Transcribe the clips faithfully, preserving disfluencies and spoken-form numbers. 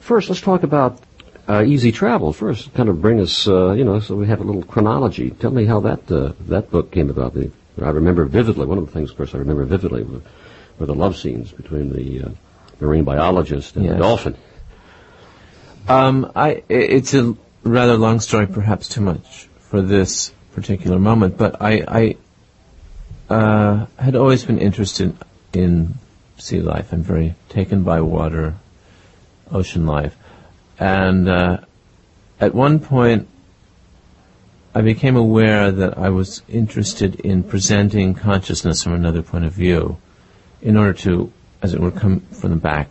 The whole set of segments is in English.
First, let's talk about uh, Easy Travel. First, kind of bring us, uh, you know, so we have a little chronology. Tell me how that uh, that book came about. The, I remember vividly, one of the things, of course, I remember vividly were, were the love scenes between the uh, marine biologist and yes. the dolphin. Um, I, it's a rather long story, perhaps too much for this particular moment, but I, I uh, had always been interested in sea life. I'm very taken by water, ocean life. And uh, at one point, I became aware that I was interested in presenting consciousness from another point of view in order to, as it were, come from the back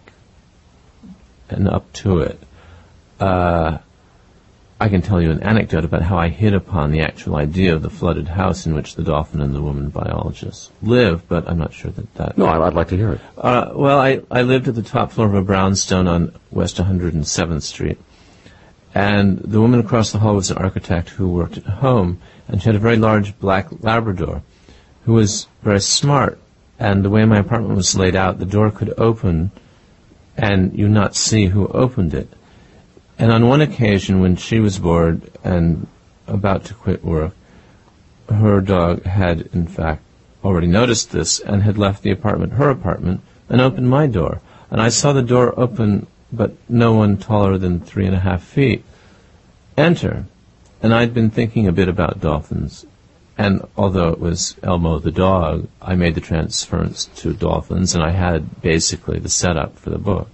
and up to it. Uh, I can tell you an anecdote about how I hit upon the actual idea of the flooded house in which the dolphin and the woman biologist live, but I'm not sure that that... No, I'd like to hear it. Uh, well, I, I lived at the top floor of a brownstone on West one hundred seventh Street, and the woman across the hall was an architect who worked at home, and she had a very large black Labrador who was very smart, and the way my apartment was laid out, the door could open and you not see who opened it. And on one occasion, when she was bored and about to quit work, her dog had, in fact, already noticed this and had left the apartment, her apartment, and opened my door. And I saw the door open, but no one taller than three and a half feet enter. And I'd been thinking a bit about dolphins. And although it was Elmo the dog, I made the transference to dolphins, and I had basically the setup for the book.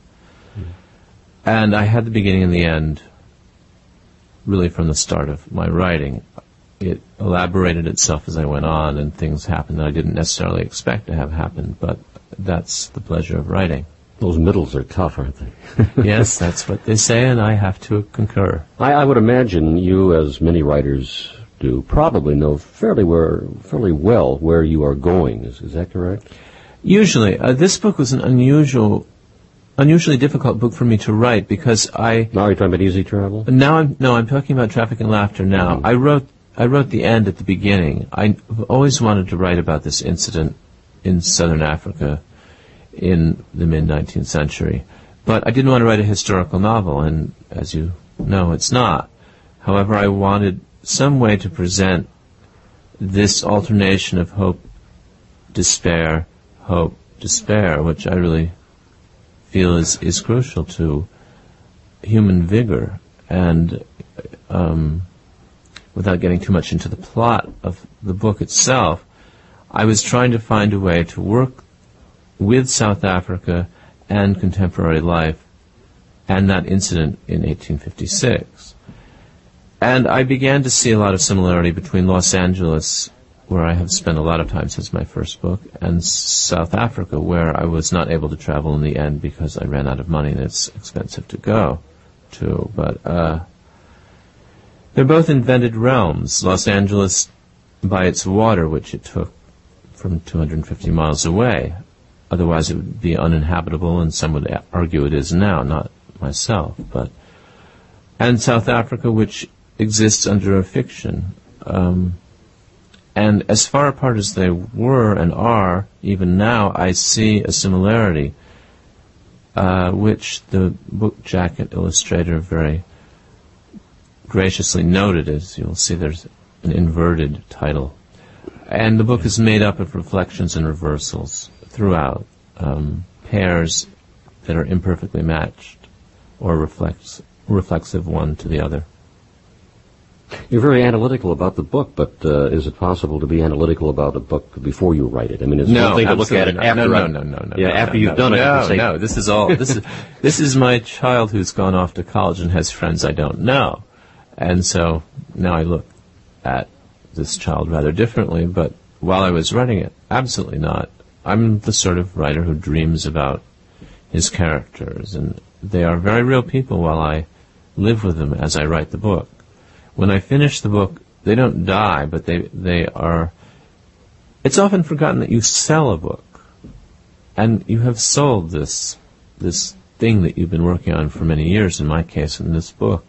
And I had the beginning and the end really from the start of my writing. It elaborated itself as I went on, and things happened that I didn't necessarily expect to have happened, but that's the pleasure of writing. Those middles are tough, aren't they? Yes, that's what they say, and I have to concur. I, I would imagine you, as many writers do, probably know fairly, where, fairly well where you are going. Is, is that correct? Usually. Uh, this book was an unusual... unusually difficult book for me to write because I... Now you're talking about Easy Travel? Now I'm, no, I'm talking about Traffic and Laughter now. Mm-hmm. I wrote I wrote the end at the beginning. I always wanted to write about this incident in southern Africa in the mid-nineteenth century. But I didn't want to write a historical novel, and as you know, it's not. However, I wanted some way to present this alternation of hope, despair, hope, despair, which I really feel is, is crucial to human vigor. And um, without getting too much into the plot of the book itself, I was trying to find a way to work with South Africa and contemporary life and that incident in eighteen fifty-six. And I began to see a lot of similarity between Los Angeles, where I have spent a lot of time since my first book, and South Africa, where I was not able to travel in the end because I ran out of money and it's expensive to go to. But uh, they're both invented realms. Los Angeles, by its water, which it took from two hundred fifty miles away. Otherwise it would be uninhabitable, and some would argue it is now, not myself. But and South Africa, which exists under a fiction. Um, And as far apart as they were and are, even now, I see a similarity, uh, which the book jacket illustrator very graciously noted. As you'll see, there's an inverted title. And the book is made up of reflections and reversals throughout, um, pairs that are imperfectly matched or reflects, reflexive one to the other. You're very analytical about the book, but uh, is it possible to be analytical about a book before you write it? I mean, it's no, one thing to look at it not. after. No, no, I, no, no, no. Yeah, no, after no, you've no, done it. No, you say, no. This is all. This is this is my child who's gone off to college and has friends I don't know, and so now I look at this child rather differently. But while I was writing it, absolutely not. I'm the sort of writer who dreams about his characters, and they are very real people while I live with them as I write the book. When I finish the book, they don't die, but they they are... It's often forgotten that you sell a book, and you have sold this this thing that you've been working on for many years, in my case, in this book.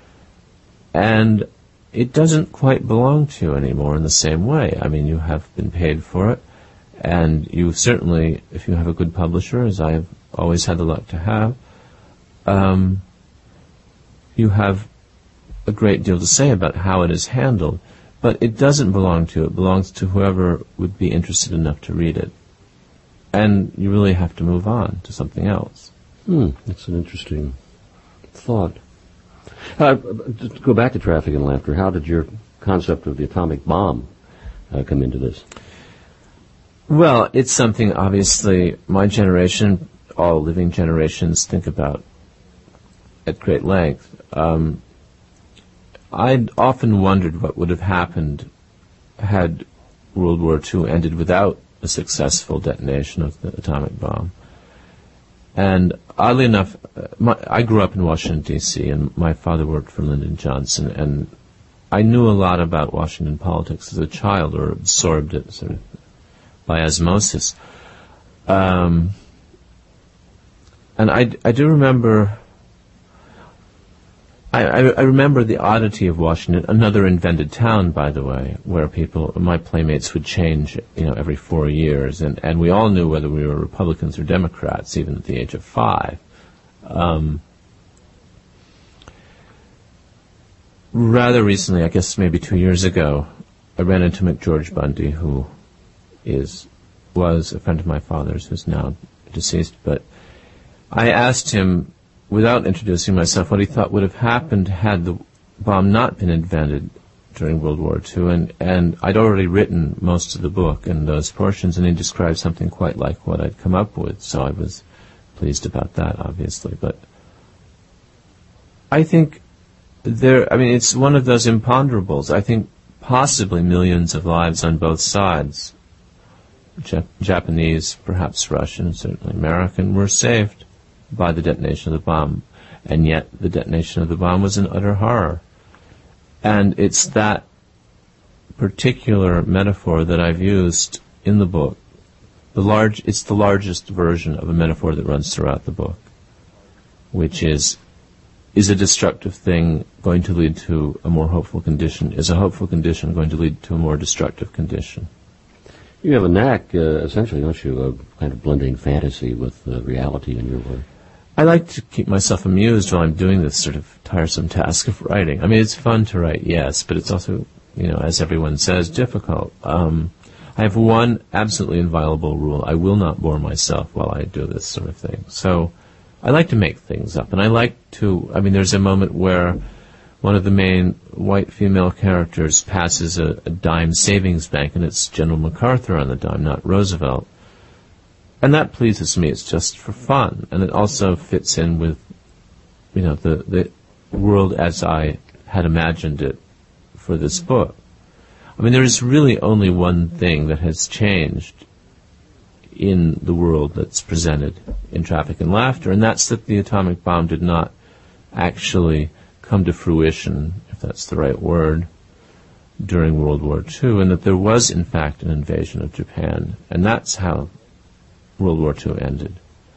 And it doesn't quite belong to you anymore in the same way. I mean, you have been paid for it, and you certainly, if you have a good publisher, as I have always had the luck to have, um, you have a great deal to say about how it is handled, but it doesn't belong to you. It belongs to whoever would be interested enough to read it. And you really have to move on to something else. Hmm, that's an interesting thought. Uh, to go back to Traffic in Laughter, how did your concept of the atomic bomb uh, come into this? Well, it's something, obviously, my generation, all living generations, think about at great length. Um, I'd often wondered what would have happened had World War Two ended without a successful detonation of the atomic bomb. And oddly enough, my, I grew up in Washington, D C, and my father worked for Lyndon Johnson, and I knew a lot about Washington politics as a child, or absorbed it sort of by osmosis. Um, and I, I do remember... I, I remember the oddity of Washington, another invented town, by the way, where people, my playmates would change, you know, every four years, and, and we all knew whether we were Republicans or Democrats, even at the age of five. Um, rather recently, I guess maybe two years ago, I ran into McGeorge Bundy, who is was a friend of my father's, who's now deceased, but I asked him, without introducing myself, what he thought would have happened had the bomb not been invented during World War Two, and, and I'd already written most of the book in those portions, and he described something quite like what I'd come up with, so I was pleased about that, obviously. But I think there, I mean, it's one of those imponderables. I think possibly millions of lives on both sides, Jap- Japanese, perhaps Russian, certainly American, were saved by the detonation of the bomb, and yet the detonation of the bomb was an utter horror. And it's that particular metaphor that I've used in the book. The large, it's the largest version of a metaphor that runs throughout the book, which is, is a destructive thing going to lead to a more hopeful condition? Is a hopeful condition going to lead to a more destructive condition? You have a knack, uh, essentially, don't you, of kind of blending fantasy with uh, reality in your work. I like to keep myself amused while I'm doing this sort of tiresome task of writing. I mean, it's fun to write, yes, but it's also, you know, as everyone says, difficult. Um, I have one absolutely inviolable rule. I will not bore myself while I do this sort of thing. So I like to make things up, and I like to, I mean, there's a moment where one of the main white female characters passes a, a dime savings bank, and it's General MacArthur on the dime, not Roosevelt. And that pleases me. It's just for fun. And it also fits in with, you know, the, the world as I had imagined it for this book. I mean, there is really only one thing that has changed in the world that's presented in Traffic in Laughter, and that's that the atomic bomb did not actually come to fruition, if that's the right word, during World War Two, and that there was, in fact, an invasion of Japan. And that's how World War Two ended.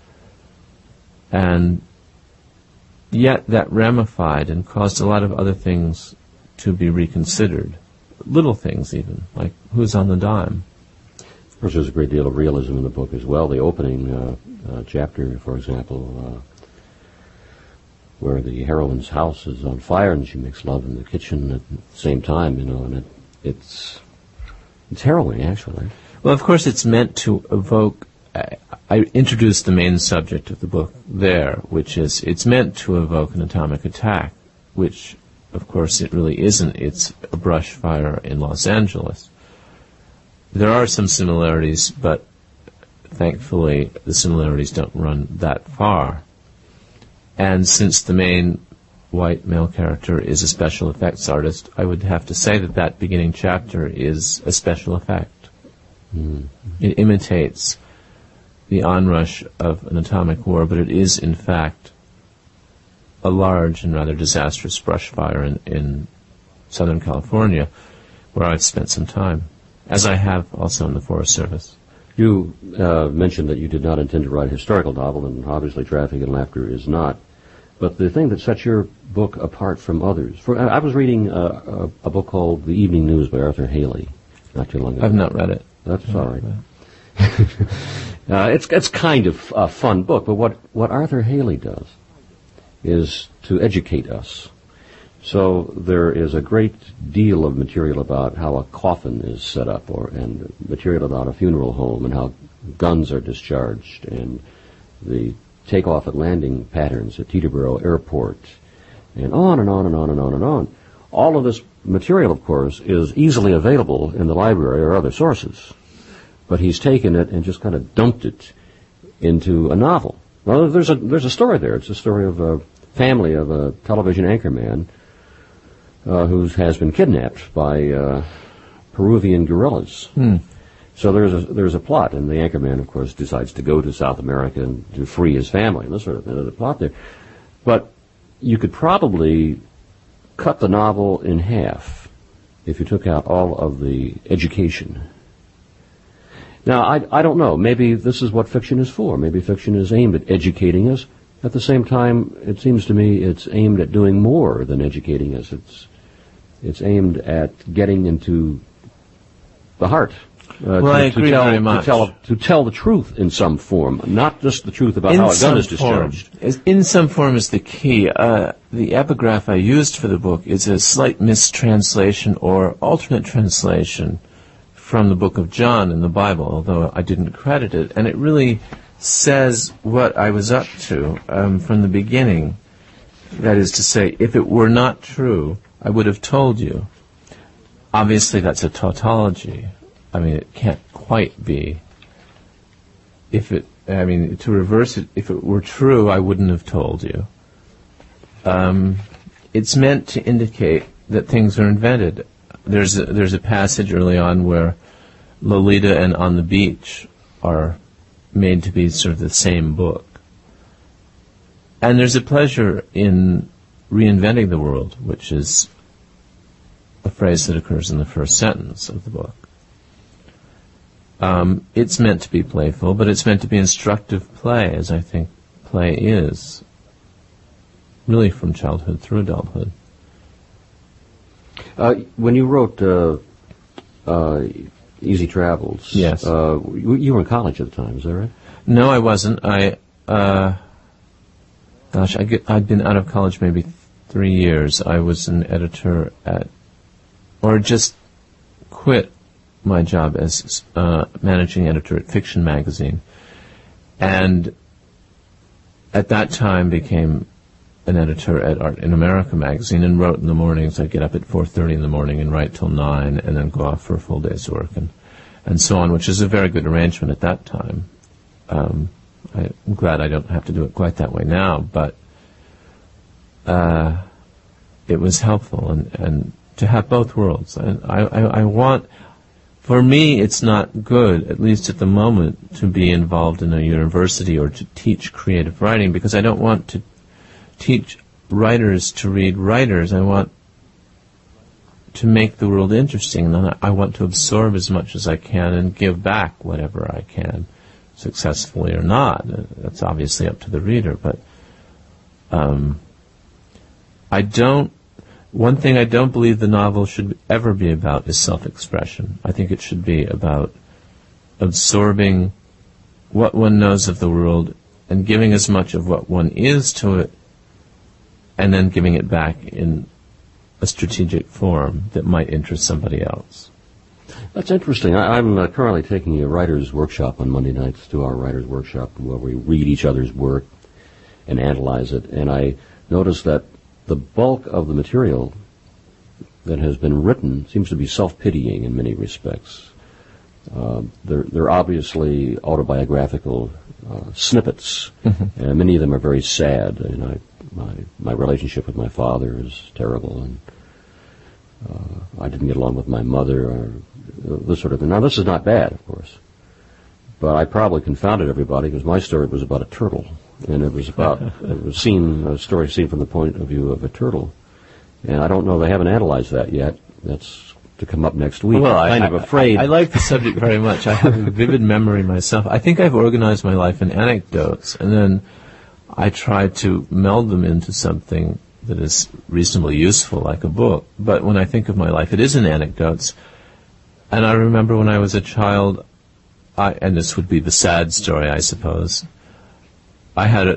And yet that ramified and caused a lot of other things to be reconsidered. Little things even, like who's on the dime. Of course, there's a great deal of realism in the book as well. The opening uh, uh, chapter, for example, uh, where the heroine's house is on fire and she makes love in the kitchen at the same time, you know, and it, it's it's harrowing, actually. Well, of course, it's meant to evoke. I, I introduced the main subject of the book there, which is it's meant to evoke an atomic attack, which, of course, it really isn't. It's a brush fire in Los Angeles. There are some similarities, but thankfully the similarities don't run that far. And since the main white male character is a special effects artist, I would have to say that that beginning chapter is a special effect. Mm-hmm. It imitates the onrush of an atomic war, but it is, in fact, a large and rather disastrous brush fire in, in Southern California, where I've spent some time, as I have also in the Forest Service. You uh, mentioned that you did not intend to write a historical novel, and obviously Traffic in Laughter is not. But the thing that sets your book apart from others, for I was reading a, a, a book called The Evening News by Arthur Haley not too long ago. I've not read it. That's all right. uh, it's it's kind of a fun book, but what, what Arthur Haley does is to educate us. So there is a great deal of material about how a coffin is set up, or and material about a funeral home, and how guns are discharged, and the takeoff and landing patterns at Teterboro Airport, and on and on and on and on and on. All of this material, of course, is easily available in the library or other sources, but he's taken it and just kind of dumped it into a novel. Well, there's a there's a story there. It's a story of a family of a television anchorman uh, who has been kidnapped by uh, Peruvian guerrillas. Hmm. So there's a there's a plot, and the anchorman, of course, decides to go to South America and to free his family, and this sort of thing. There's a plot there. But you could probably cut the novel in half if you took out all of the education. Now, I, I don't know. Maybe this is what fiction is for. Maybe fiction is aimed at educating us. At the same time, it seems to me it's aimed at doing more than educating us. It's it's aimed at getting into the heart. Uh, well, to, I agree to tell, very much. To tell, to tell the truth in some form, not just the truth about in how a gun is form. discharged. In some form is the key. Uh, the epigraph I used for the book is a slight mistranslation or alternate translation from the book of John in the Bible, although I didn't credit it. And it really says what I was up to um, from the beginning. That is to say, if it were not true, I would have told you. Obviously, that's a tautology. I mean, it can't quite be. If it, I mean, to reverse it, if it were true, I wouldn't have told you. Um, it's meant to indicate that things are invented. There's a, there's a passage early on where Lolita and On the Beach are made to be sort of the same book. And there's a pleasure in reinventing the world, which is a phrase that occurs in the first sentence of the book. Um, it's meant to be playful, but it's meant to be instructive play, as I think play is, really from childhood through adulthood. Uh, when you wrote uh, uh, Easy Travels, yes, uh, you, you were in college at the time, is that right? No, I wasn't. I, uh, gosh, I get, I'd been out of college maybe three years. I was an editor at, or just quit my job as uh, managing editor at Fiction Magazine, and at that time became an editor at Art in America magazine, and wrote in the mornings. I'd get up at four thirty in the morning and write till nine, and then go off for a full day's work, and and so on, which is a very good arrangement at that time. Um, I'm glad I don't have to do it quite that way now, but uh, it was helpful, and, and to have both worlds. And I, I, I want. For me, it's not good, at least at the moment, to be involved in a university or to teach creative writing, because I don't want to teach writers to read writers. I want to make the world interesting, and I want to absorb as much as I can and give back whatever I can, successfully or not. That's obviously up to the reader, but um, I don't One thing I don't believe the novel should ever be about is self-expression. I think it should be about absorbing what one knows of the world and giving as much of what one is to it, and then giving it back in a strategic form that might interest somebody else. That's interesting. I, I'm uh, currently taking a writer's workshop on Monday nights, two-hour writer's workshop, where we read each other's work and analyze it, and I noticed that the bulk of the material that has been written seems to be self-pitying in many respects. Uh, they're, they're obviously autobiographical uh, snippets, mm-hmm. and many of them are very sad. And I, my my relationship with my father is terrible, and uh, I didn't get along with my mother, or this sort of thing. Now, this is not bad, of course, but I probably confounded everybody because my story was about a turtle. And it was about it was seen a story seen from the point of view of a turtle, and I don't know, they haven't analyzed that yet. That's to come up next week. Well, I'm kind I, of afraid. I, I like the subject very much. I have a vivid memory myself. I think I've organized my life in anecdotes, and then I try to meld them into something that is reasonably useful, like a book. But when I think of my life, it is in anecdotes. And I remember when I was a child, I, and this would be the sad story, I suppose. I had a,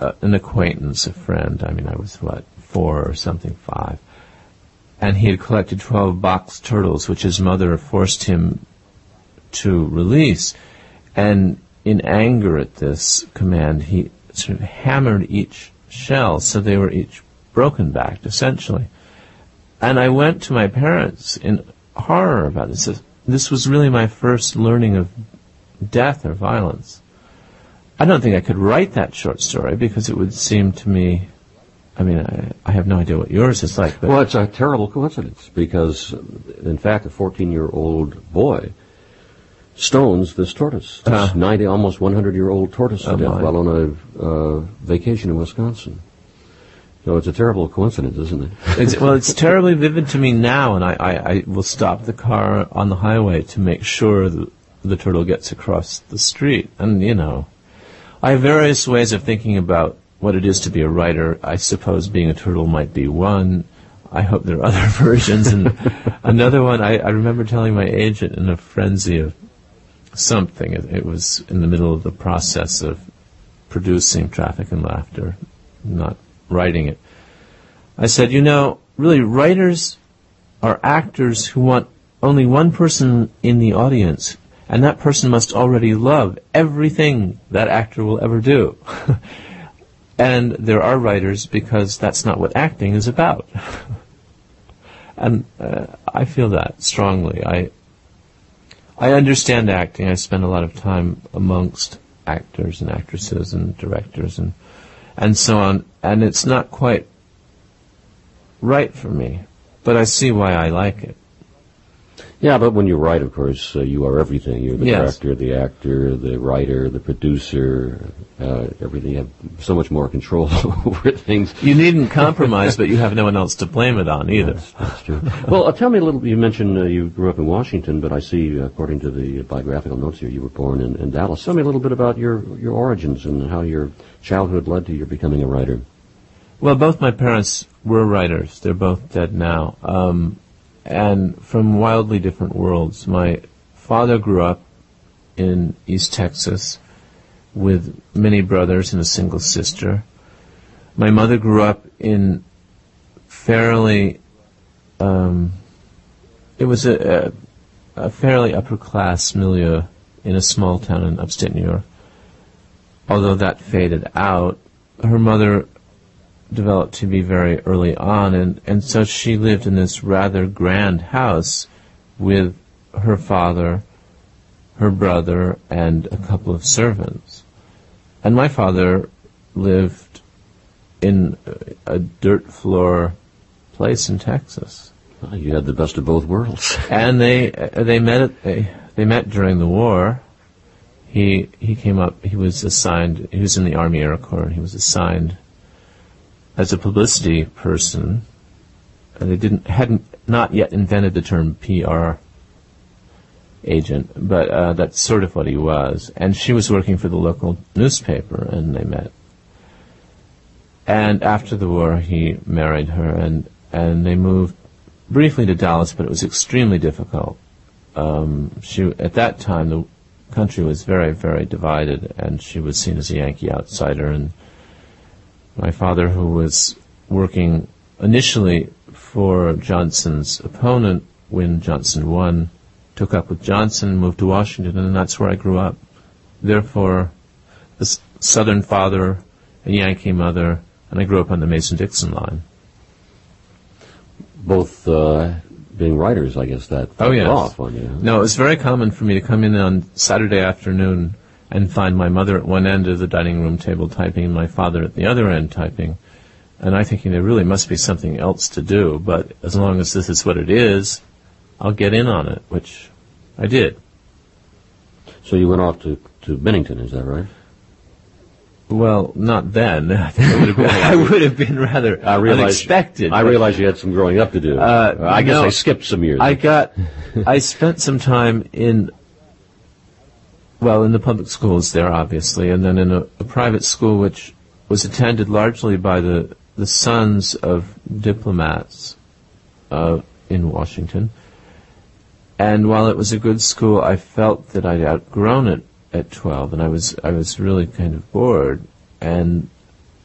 uh, an acquaintance, a friend. I mean, I was, what, four or something, five. And he had collected twelve box turtles, which his mother forced him to release. And in anger at this command, he sort of hammered each shell so they were each broken-backed, essentially. And I went to my parents in horror about this. This was really my first learning of death or violence. I don't think I could write that short story because it would seem to me, I mean, I, I have no idea what yours is like. But well, it's a terrible coincidence because, in fact, a fourteen-year-old boy stones this tortoise, this Uh. ninety, almost one hundred-year-old tortoise to Oh, death my. while on a uh, vacation in Wisconsin. So it's a terrible coincidence, isn't it? It's, well, it's terribly vivid to me now, and I, I, I will stop the car on the highway to make sure the, the turtle gets across the street. And, you know, I have various ways of thinking about what it is to be a writer. I suppose being a turtle might be one. I hope there are other versions. And another one, I, I remember telling my agent in a frenzy of something. It, it was in the middle of the process of producing Traffic and Laughter, not writing it. I said, you know, really, writers are actors who want only one person in the audience, and that person must already love everything that actor will ever do. And there are writers because that's not what acting is about. And uh, I feel that strongly. I I understand acting. I spend a lot of time amongst actors and actresses and directors and and so on, and it's not quite right for me, but I see why I like it. Yeah, but when you write, of course, uh, you are everything. You're the Yes. director, the actor, the writer, the producer, uh, everything. You have so much more control over things. You needn't compromise, but you have no one else to blame it on either. That's, that's true. Well, uh, tell me a little. You mentioned uh, you grew up in Washington, but I see, uh, according to the biographical notes here, you were born in, in Dallas. Tell me a little bit about your, your origins and how your childhood led to your becoming a writer. Well, both my parents were writers. They're both dead now. Um, and from wildly different worlds. My father grew up in East Texas with many brothers and a single sister. My mother grew up in fairly, um, it was a, a, a fairly upper-class milieu in a small town in upstate New York. Although that faded out, her mother developed to be very early on, and, and so she lived in this rather grand house with her father, her brother, and a couple of servants. And my father lived in a dirt floor place in Texas. Well, you had the best of both worlds. And they they met at, they, they met during the war. He he came up. He was assigned. He was in the Army Air Corps. And he was assigned as a publicity person. And they didn't hadn't not yet invented the term P R agent, but uh, that's sort of what he was. And she was working for the local newspaper, and they met. And after the war, he married her, and and they moved briefly to Dallas, but it was extremely difficult. Um, she at that time the country was very, very divided, and she was seen as a Yankee outsider. And my father, who was working initially for Johnson's opponent when Johnson won, took up with Johnson, moved to Washington, and that's where I grew up. Therefore, this Southern father, a Yankee mother, and I grew up on the Mason-Dixon line. Both uh, being writers, I guess that Oh, yes. off on you. No, it was very common for me to come in on Saturday afternoon and find my mother at one end of the dining room table typing and my father at the other end typing. And I thinking there really must be something else to do, but as long as this is what it is, I'll get in on it, which I did. So you went off to, to Bennington, is that right? Well, not then. I think it would have been, I would have been rather I realize, unexpected. I but- realize you had some growing up to do. Uh, I guess no. I skipped some years. I got, I spent some time in, well, in the public schools there, obviously, and then in a, a private school which was attended largely by the, the sons of diplomats uh, in Washington. And while it was a good school, I felt that I'd outgrown it at twelve, and I was I was really kind of bored. And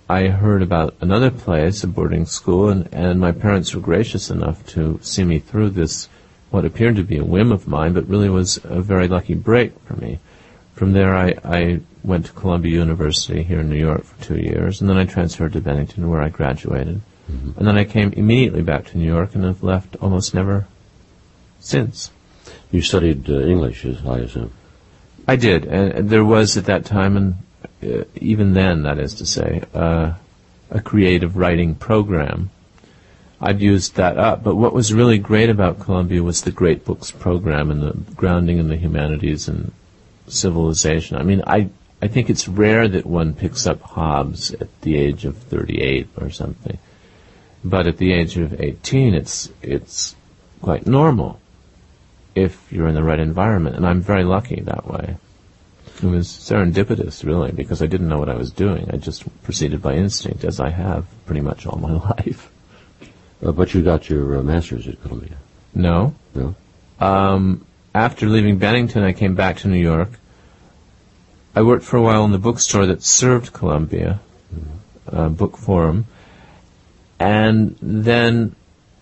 I heard about another place, a boarding school, and, and my parents were gracious enough to see me through this, what appeared to be a whim of mine, but really was a very lucky break for me. From there, I, I went to Columbia University here in New York for two years, and then I transferred to Bennington, where I graduated. Mm-hmm. And then I came immediately back to New York and have left almost never since. You studied uh, English, I assume? I did, and, and there was at that time, and uh, even then, that is to say, uh, a creative writing program. I'd used that up, but what was really great about Columbia was the Great Books program and the grounding in the humanities and civilization. I mean, I I think it's rare that one picks up Hobbes at the age of thirty-eight or something, but at the age of eighteen, it's it's quite normal if you're in the right environment, and I'm very lucky that way. It was serendipitous, really, because I didn't know what I was doing. I just proceeded by instinct, as I have pretty much all my life. Uh, but you got your uh, master's at Columbia? No. No? Um, after leaving Bennington, I came back to New York. I worked for a while in the bookstore that served Columbia, mm-hmm. uh, Book Forum, and then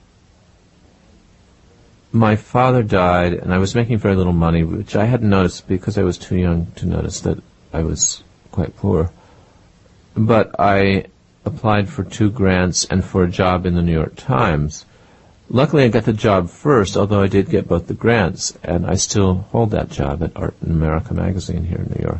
my father died, and I was making very little money, which I hadn't noticed because I was too young to notice that I was quite poor. But I applied for two grants and for a job in the New York Times. Luckily, I got the job first, although I did get both the grants, and I still hold that job at Art in America magazine here in New York.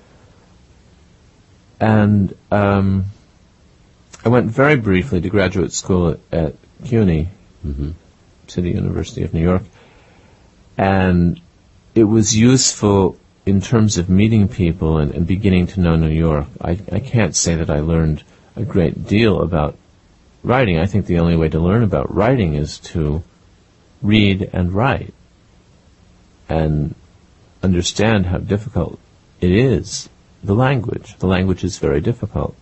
And um, I went very briefly to graduate school at, at CUNY, mm-hmm. City University of New York, and it was useful in terms of meeting people and, and beginning to know New York. I, I can't say that I learned a great deal about writing. I think the only way to learn about writing is to read and write and understand how difficult it is. The language. The language is very difficult.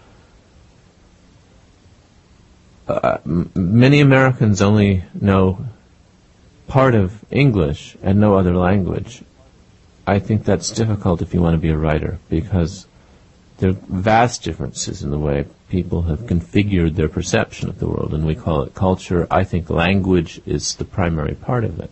Uh, m- many Americans only know part of English and no other language. I think that's difficult if you want to be a writer, because there are vast differences in the way people have configured their perception of the world, and we call it culture. I think language is the primary part of it.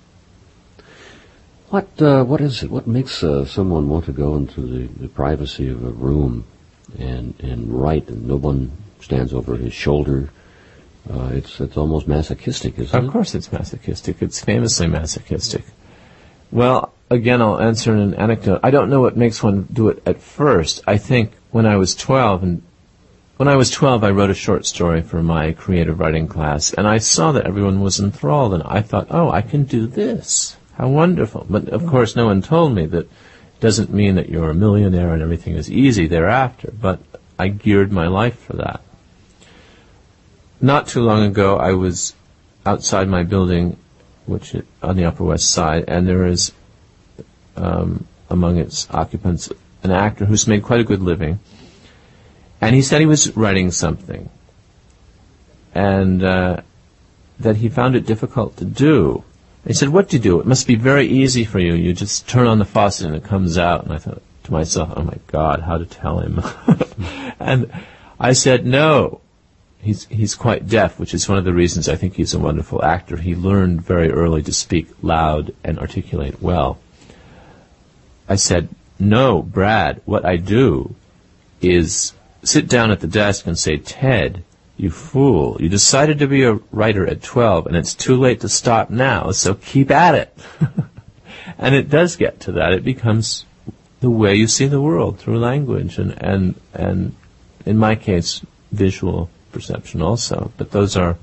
What uh, what is it? What makes uh, someone want to go into the, the privacy of a room and and write, and no one stands over his shoulder? Uh, it's it's almost masochistic, isn't it? Of course, it's masochistic. It's famously masochistic. Well, again, I'll answer in an anecdote. I don't know what makes one do it at first. I think when I was twelve, and when I was twelve, I wrote a short story for my creative writing class, and I saw that everyone was enthralled, and I thought, oh, I can do this. How wonderful. But, of course, no one told me that it doesn't mean that you're a millionaire and everything is easy thereafter, but I geared my life for that. Not too long ago, I was outside my building, which is on the Upper West Side, and there is, um, among its occupants, an actor who's made quite a good living, and he said he was writing something, and uh, that he found it difficult to do. He said, what do you do? It must be very easy for you. You just turn on the faucet and it comes out. And I thought to myself, oh my God, how to tell him? And I said, no. He's he's quite deaf, which is one of the reasons I think he's a wonderful actor. He learned very early to speak loud and articulate well. I said, no, Brad, what I do is sit down at the desk and say, Ted, you fool, you decided to be a writer at twelve, and it's too late to stop now, so keep at it. And it does get to that. It becomes the way you see the world, through language, and, and, and in my case, visual perception also. But those are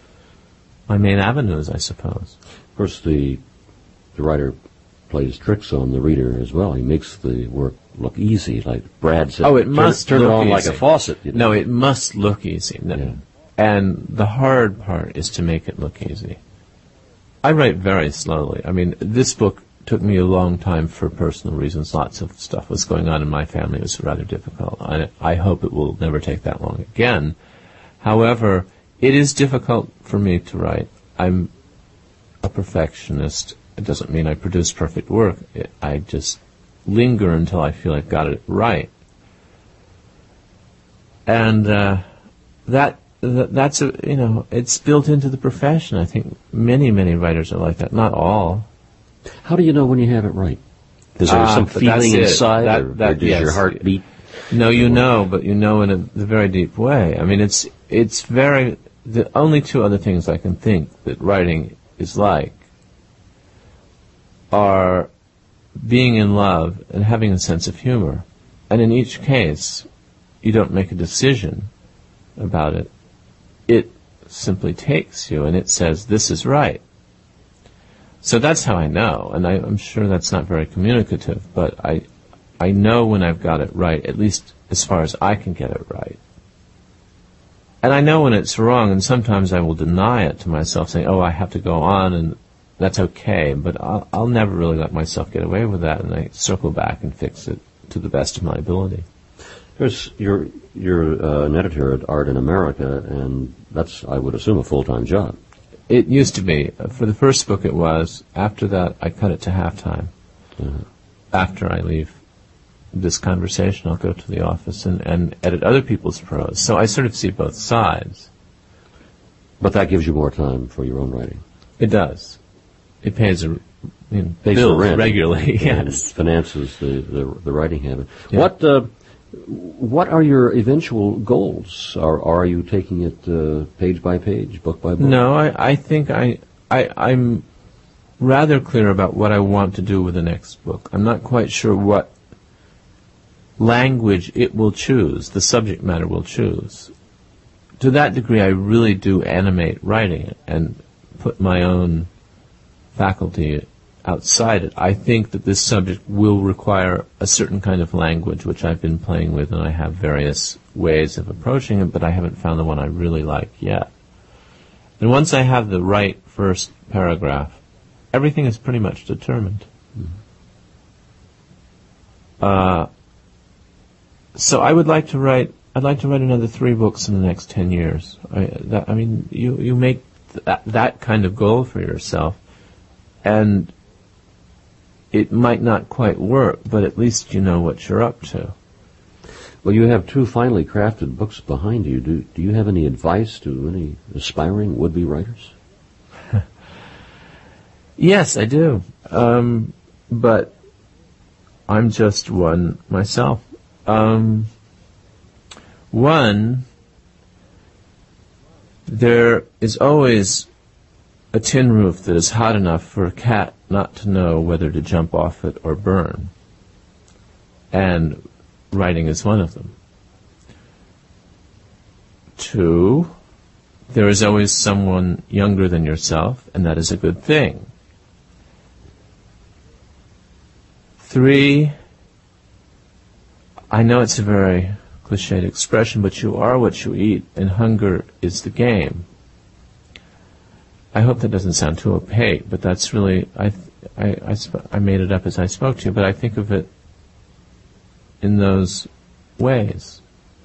my main avenues, I suppose. Of course, the the writer plays tricks on the reader as well. He makes the work look easy, like Brad said. Oh, it must turn, turn look it on easy. like a faucet. You know? No, it must look easy. No. Yeah. And the hard part is to make it look easy. I write very slowly. I mean, this book took me a long time for personal reasons. Lots of stuff was going on in my family. It was rather difficult. I, I hope it will never take that long again. However, it is difficult for me to write. I'm a perfectionist. It doesn't mean I produce perfect work. It, I just linger until I feel I've got it right. And uh, that, that that's a you know it's built into the profession. I think many many writers are like that. Not all. How do you know when you have it right? Is there Ah, some but feeling that's it. inside, That- or, that- or does yes. your heart beat? No, you know, but you know in a, a very deep way. I mean, it's it's very. The only two other things I can think that writing is like are being in love and having a sense of humor. And in each case, you don't make a decision about it. It simply takes you and it says, this is right. So that's how I know, and I, I'm sure that's not very communicative, but I, I know when I've got it right, at least as far as I can get it right. And I know when it's wrong, and sometimes I will deny it to myself, saying, oh, I have to go on, and that's okay, but I'll, I'll never really let myself get away with that, and I circle back and fix it to the best of my ability. There's, you're you're uh, an editor at Art in America, and that's, I would assume, a full-time job. It used to be. For the first book it was. After that, I cut it to half-time. Uh-huh. After I leave this conversation, I'll go to the office and, and edit other people's prose. So I sort of see both sides. But that gives you more time for your own writing. It does. It pays a, you know, Pays the bills rent. regularly, And yes. finances the, the, the writing habit. Yeah. What uh, what are your eventual goals? Are are you taking it uh, page by page, book by book? No, I, I think I, I, I'm rather clear about what I want to do with the next book. I'm not quite sure what language it will choose, the subject matter will choose. To that degree, I really do animate writing it and put my own faculty outside it. I think that this subject will require a certain kind of language, which I've been playing with, and I have various ways of approaching it, but I haven't found the one I really like yet. And once I have the right first paragraph, everything is pretty much determined. Mm-hmm. Uh, so I would like to write, I'd like to write another three books in the next ten years. I, that, I mean, you, you make that, that kind of goal for yourself, and it might not quite work, but at least you know what you're up to. Well, you have two finely crafted books behind you. Do do you have any advice to any aspiring would-be writers? Yes, I do. Um, but I'm just one myself. Um, one, there is always a tin roof that is hot enough for a cat not to know whether to jump off it or burn. And writing is one of them. Two, there is always someone younger than yourself, and that is a good thing. Three, I know it's a very cliched expression, but you are what you eat, and hunger is the game. I hope that doesn't sound too opaque, but that's really, I, I, I, sp- I made it up as I spoke to you, but I think of it in those ways.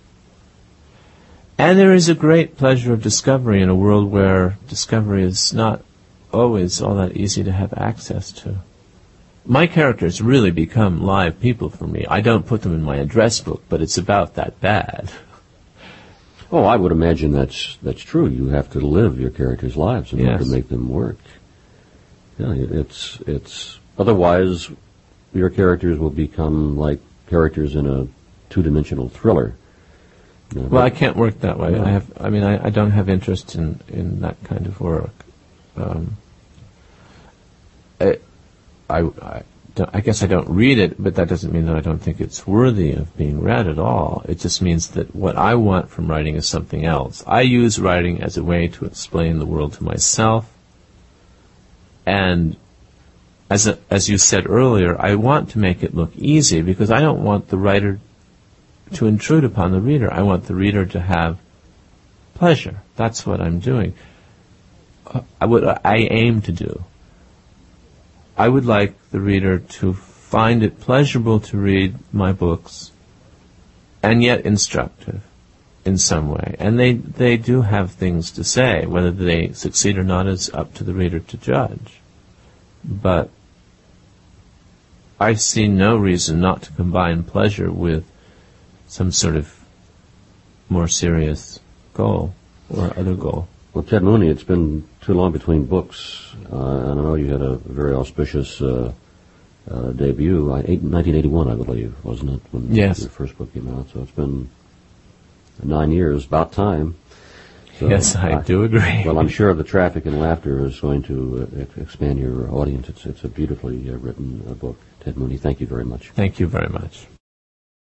And there is a great pleasure of discovery in a world where discovery is not always all that easy to have access to. My characters really become live people for me. I don't put them in my address book, but it's about that bad. Oh, I would imagine that's that's true. You have to live your characters' lives in Yes. order to make them work. Yeah, it's it's otherwise your characters will become like characters in a two-dimensional thriller. You know, Well, I can't work that way. Yeah. I have. I mean, I, I don't have interest in, in that kind of work. Um, I, I, I, don't, I guess I don't read it, but that doesn't mean that I don't think it's worthy of being read at all. It just means that what I want from writing is something else. I use writing as a way to explain the world to myself, and as a, as you said earlier, I want to make it look easy because I don't want the writer to intrude upon the reader. I want the reader to have pleasure. That's what I'm doing. Uh, what I aim to do. I would like the reader to find it pleasurable to read my books, and yet instructive in some way. And they, they do have things to say. Whether they succeed or not is up to the reader to judge. But I see no reason not to combine pleasure with some sort of more serious goal or other goal? Well, Ted Mooney, it's been too long between books, uh, and I know you had a very auspicious uh, uh, debut, I, eight, nineteen eighty-one, I believe, wasn't it, when yes. your first book came out? So it's been nine years, about time. So yes, I, I do agree. Well, I'm sure the Traffic and Laughter is going to uh, expand your audience. It's, it's a beautifully uh, written uh, book. Ted Mooney, thank you very much. Thank you very much.